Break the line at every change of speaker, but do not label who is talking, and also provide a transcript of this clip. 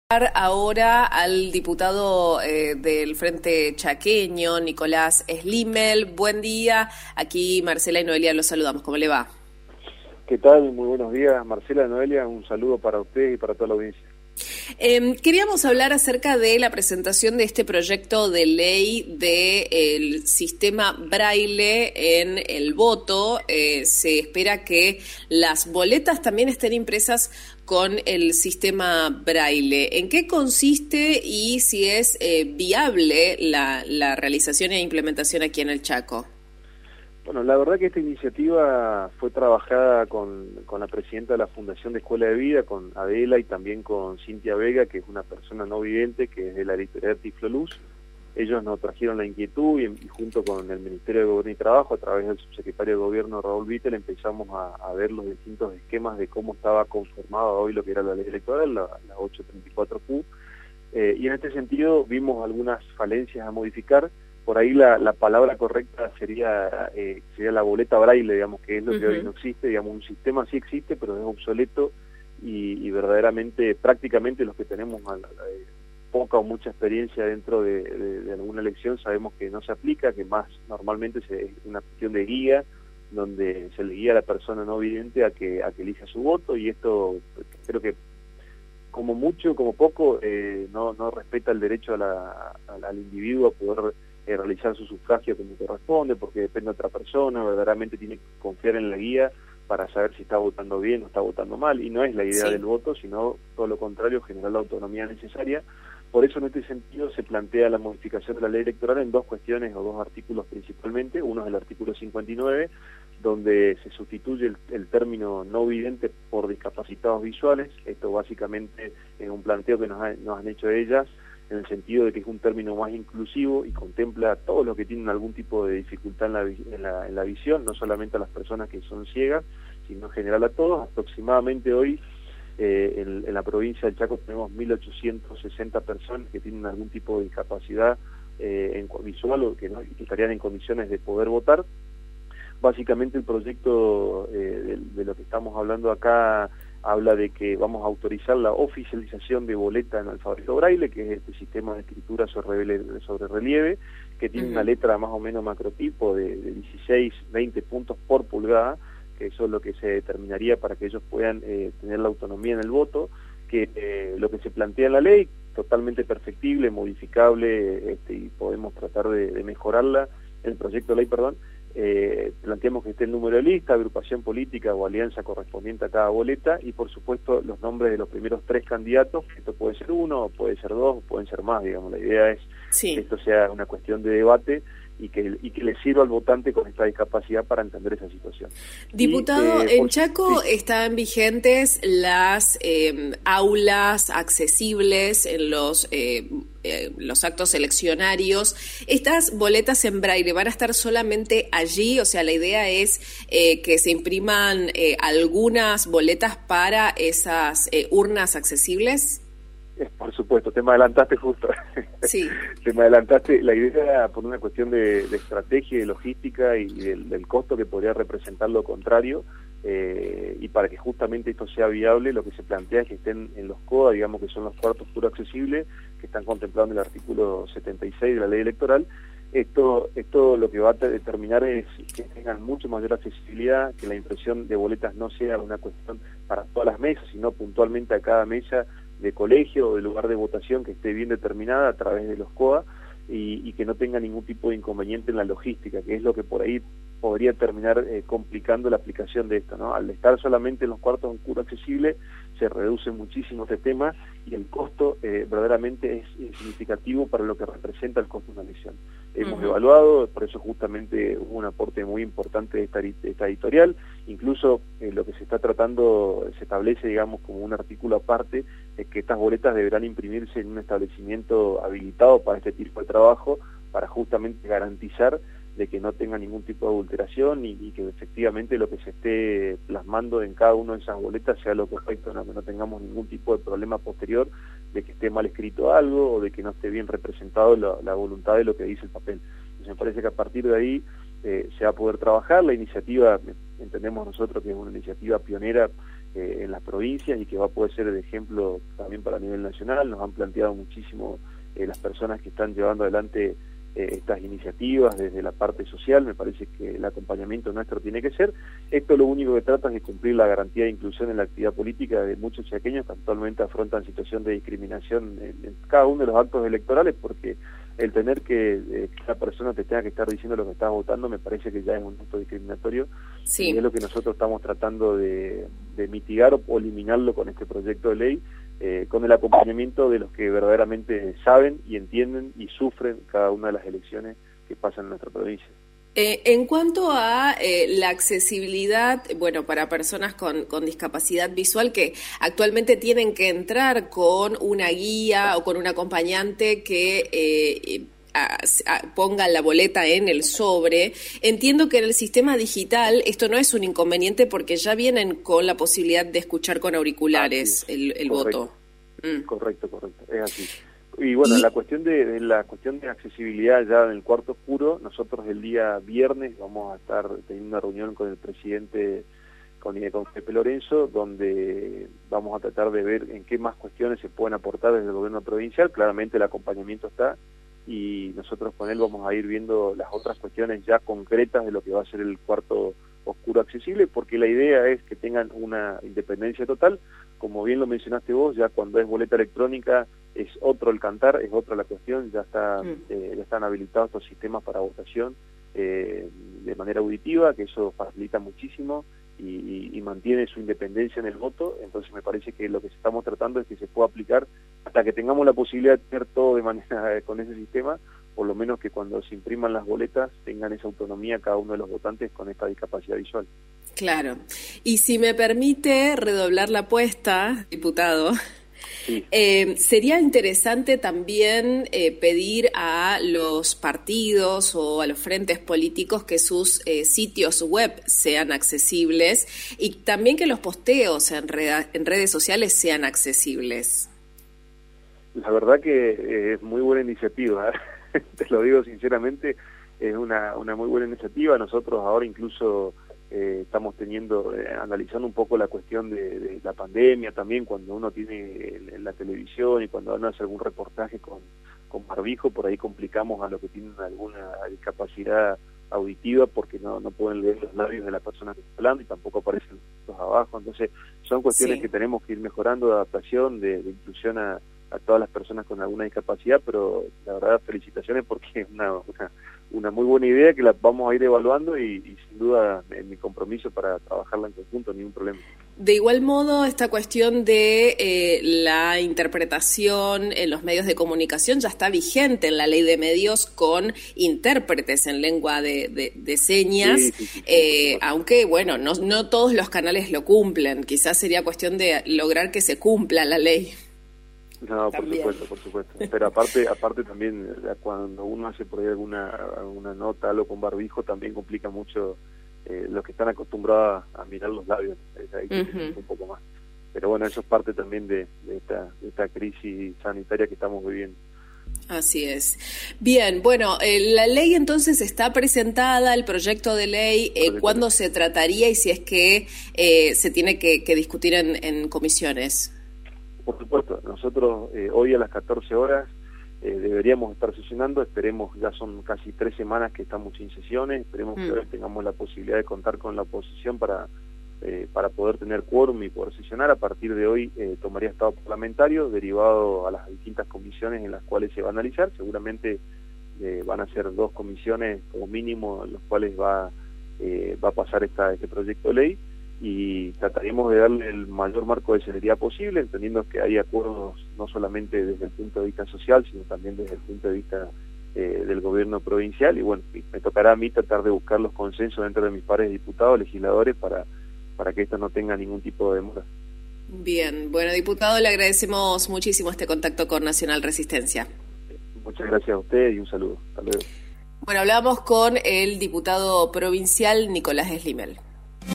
Ahora al diputado del Frente Chaqueño, Nicolás Slimmel. Buen día, aquí Marcela y Noelia los saludamos. ¿Cómo le va?
¿Qué tal? Muy buenos días, Marcela, Noelia, un saludo para usted y para toda la audiencia.
Queríamos hablar acerca de la presentación de este proyecto de ley del sistema braille en el voto. Se espera que las boletas también estén impresas con el sistema braille. ¿En qué consiste y si es viable la realización e implementación aquí en el Chaco?
Bueno, la verdad que esta iniciativa fue trabajada con la presidenta de la Fundación de Escuela de Vida, con Adela, y también con Cintia Vega, que es una persona no vidente, que es de la editorial Tifloluz. Ellos nos trajeron la inquietud y junto con el Ministerio de Gobierno y Trabajo, a través del subsecretario de Gobierno Raúl Vittel, empezamos a ver los distintos esquemas de cómo estaba conformada hoy lo que era la ley electoral, la 834Q, y en este sentido vimos algunas falencias a modificar. Por ahí la palabra correcta sería la boleta braille, digamos, que es lo que hoy no existe. Digamos, un sistema sí existe, pero es obsoleto y verdaderamente, prácticamente los que tenemos poca o mucha experiencia dentro de alguna elección sabemos que no se aplica, que más normalmente es una cuestión de guía, donde se le guía a la persona no vidente a que elija su voto, y esto creo que como mucho, como poco, no respeta el derecho al individuo a poder realizar su sufragio como corresponde, porque depende de otra persona. Verdaderamente tiene que confiar en la guía para saber si está votando bien o está votando mal, y no es la idea del voto, sino todo lo contrario, generar la autonomía necesaria. Por eso en este sentido se plantea la modificación de la ley electoral en dos cuestiones o dos artículos principalmente. Uno es el artículo 59, donde se sustituye el término no vidente por discapacitados visuales. Esto básicamente es un planteo que nos han hecho ellas, en el sentido de que es un término más inclusivo y contempla a todos los que tienen algún tipo de dificultad en la visión, no solamente a las personas que son ciegas, sino en general a todos. Aproximadamente hoy en la provincia del Chaco tenemos 1.860 personas que tienen algún tipo de discapacidad visual o que estarían en condiciones de poder votar. Básicamente el proyecto de lo que estamos hablando acá habla de que vamos a autorizar la oficialización de boleta en alfabeto braille, que es este sistema de escritura sobre relieve, que tiene una letra más o menos macrotipo de 16, 20 puntos por pulgada, que eso es lo que se determinaría para que ellos puedan tener la autonomía en el voto, que lo que se plantea en la ley, totalmente perfectible, modificable, y podemos tratar de mejorarla, el proyecto de ley, perdón. Planteamos que esté el número de lista, agrupación política o alianza correspondiente a cada boleta, y por supuesto los nombres de los primeros 3 candidatos. Esto puede ser uno, puede ser 2, pueden ser más, digamos. La idea es que esto sea una cuestión de debate y que le sirva al votante con esta discapacidad para entender esa situación.
Diputado, en Chaco están vigentes las aulas accesibles en los actos eleccionarios. ¿Estas boletas en braille van a estar solamente allí? O sea, la idea es que se impriman algunas boletas para esas urnas accesibles.
Por supuesto, te me adelantaste justo.
Sí.
Te me adelantaste. La idea, por una cuestión de estrategia y de logística y del costo que podría representar lo contrario, y para que justamente esto sea viable, lo que se plantea es que estén en los COA, digamos que son los cuartos puro accesibles, que están contemplados en el artículo 76 de la ley electoral. Esto lo que va a determinar es que tengan mucho mayor accesibilidad, que la impresión de boletas no sea una cuestión para todas las mesas, sino puntualmente a cada mesa de colegio o de lugar de votación que esté bien determinada a través de los COA, y que no tenga ningún tipo de inconveniente en la logística, que es lo que por ahí podría terminar complicando la aplicación de esto, ¿no? Al estar solamente en los cuartos puro accesible, se reduce muchísimo este tema, y el costo verdaderamente es significativo para lo que representa el costo de una elección. Hemos evaluado, por eso justamente hubo un aporte muy importante de esta editorial. Incluso lo que se está tratando, se establece, digamos, como un artículo aparte, que estas boletas deberán imprimirse en un establecimiento habilitado para este tipo de trabajo, para justamente garantizar de que no tenga ningún tipo de adulteración y que efectivamente lo que se esté plasmando en cada una de esas boletas sea lo correcto, ¿no? Que no tengamos ningún tipo de problema posterior de que esté mal escrito algo o de que no esté bien representado la voluntad de lo que dice el papel. Entonces me parece que a partir de ahí se va a poder trabajar. La iniciativa, entendemos nosotros que es una iniciativa pionera en las provincias y que va a poder ser de ejemplo también para nivel nacional. Nos han planteado muchísimo las personas que están llevando adelante estas iniciativas desde la parte social. Me parece que el acompañamiento nuestro tiene que ser. Esto lo único que trata es de cumplir la garantía de inclusión en la actividad política de muchos chaqueños que actualmente afrontan situación de discriminación en cada uno de los actos electorales, porque el tener que la persona te tenga que estar diciendo lo que estás votando me parece que ya es un acto discriminatorio.
Sí.
Y es lo que nosotros estamos tratando de mitigar o eliminarlo con este proyecto de ley, con el acompañamiento de los que verdaderamente saben y entienden y sufren cada una de las elecciones que pasan en nuestra provincia.
En cuanto a la accesibilidad, bueno, para personas con discapacidad visual que actualmente tienen que entrar con una guía o con un acompañante que ponga la boleta en el sobre, entiendo que en el sistema digital esto no es un inconveniente porque ya vienen con la posibilidad de escuchar con auriculares el voto.
Correcto, es así. Y bueno, la cuestión de accesibilidad ya en el cuarto oscuro, nosotros el día viernes vamos a estar teniendo una reunión con el presidente, con Pepe Lorenzo, donde vamos a tratar de ver en qué más cuestiones se pueden aportar desde el gobierno provincial. Claramente el acompañamiento está, y nosotros con él vamos a ir viendo las otras cuestiones ya concretas de lo que va a ser el cuarto oscuro accesible, porque la idea es que tengan una independencia total. Como bien lo mencionaste vos, ya cuando es boleta electrónica es otro el cantar, es otra la cuestión, ya están habilitados estos sistemas para votación de manera auditiva, que eso facilita muchísimo y mantiene su independencia en el voto. Entonces me parece que lo que estamos tratando es que se pueda aplicar hasta que tengamos la posibilidad de tener todo de manera con ese sistema, por lo menos que cuando se impriman las boletas tengan esa autonomía cada uno de los votantes con esta discapacidad visual.
Claro. Y si me permite redoblar la apuesta, diputado, sí. Sería interesante también pedir a los partidos o a los frentes políticos que sus sitios web sean accesibles y también que los posteos en redes sociales sean accesibles.
La verdad que es muy buena iniciativa, ¿eh? Te lo digo sinceramente, es una muy buena iniciativa. Nosotros ahora incluso estamos analizando un poco la cuestión de la pandemia también, cuando uno tiene en la televisión y cuando uno hace algún reportaje con barbijo, por ahí complicamos a los que tienen alguna discapacidad auditiva porque no pueden leer los labios de la persona que está hablando y tampoco aparecen los abajo. Entonces son cuestiones que tenemos que ir mejorando, de adaptación, de inclusión a todas las personas con alguna discapacidad, pero la verdad felicitaciones porque es una muy buena idea que la vamos a ir evaluando y sin duda en mi compromiso para trabajarla en conjunto, ningún problema.
De igual modo, esta cuestión de la interpretación en los medios de comunicación ya está vigente en la ley de medios con intérpretes en lengua de señas, sí, aunque bueno, no todos los canales lo cumplen, quizás sería cuestión de lograr que se cumpla la ley.
No, por supuesto. Pero aparte también cuando uno hace por ahí alguna nota, algo con barbijo, también complica mucho los que están acostumbrados a mirar los labios, ahí un poco más. Pero bueno, eso es parte también de esta crisis sanitaria que estamos viviendo.
Así es. Bien, bueno, la ley entonces está presentada, el proyecto de ley, ¿cuándo se trataría y si es que se tiene que discutir en comisiones?
Por supuesto, nosotros hoy a las 14 horas deberíamos estar sesionando, esperemos, ya son casi 3 semanas que estamos sin sesiones, esperemos que hoy tengamos la posibilidad de contar con la oposición para poder tener quórum y poder sesionar. A partir de hoy tomaría estado parlamentario derivado a las distintas comisiones en las cuales se va a analizar. Seguramente van a ser 2 comisiones como mínimo en las cuales va a pasar este proyecto de ley, y trataremos de darle el mayor marco de celeridad posible, entendiendo que hay acuerdos no solamente desde el punto de vista social, sino también desde el punto de vista del gobierno provincial, y bueno, me tocará a mí tratar de buscar los consensos dentro de mis pares diputados, legisladores, para que esto no tenga ningún tipo de demora.
Bien, bueno, diputado, le agradecemos muchísimo este contacto con Nacional Resistencia.
Muchas gracias a usted y un saludo. Hasta luego.
Bueno, hablamos con el diputado provincial Nicolás Slimel.